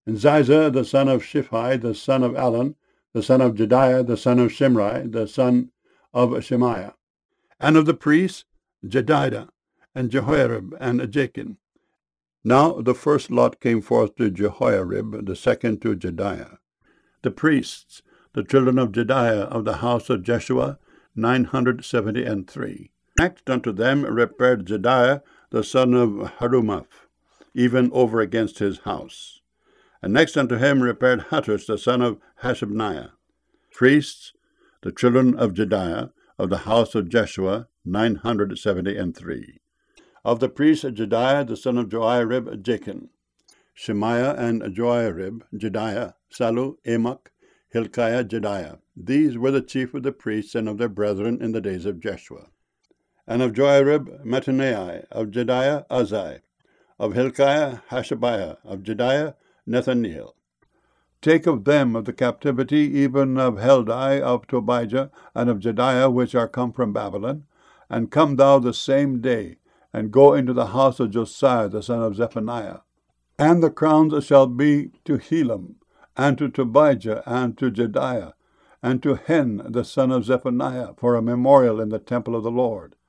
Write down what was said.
and Ziza, the son of Shiphi, the son of Alon, the son of Jediah, the son of Shimri, the son of Shemaiah. And of the priests, Jedidah, and Jehoiarib, and Jachin. Now the first lot came forth to Jehoiarib, the second to Jediah. The priests, the children of Jediah of the house of Jeshua, 973. Next unto them repaired Jediah, the son of Harumaph, even over against his house. And next unto him repaired Hattush, the son of Hashabniah. Priests, the children of Jediah of the house of Jeshua, 973. Of the priests, Jediah, the son of Joiarib, Jachin. Shemaiah and Joiarib, Jediah, Sallu, Amok, Hilkiah, Jediah. These were the chief of the priests and of their brethren in the days of Jeshua. And of Joiarib, Mattaniah, of Jediah, Uzai, of Hilkiah, Hashabiah, of Jediah, Nethaneel. Take of them of the captivity, even of Heldai, of Tobijah, and of Jediah, which are come from Babylon, and come thou the same day, and go into the house of Josiah, the son of Zephaniah. And the crowns shall be to Helam, and to Tobijah, and to Jediah, and to Hen, the son of Zephaniah, for a memorial in the temple of the Lord.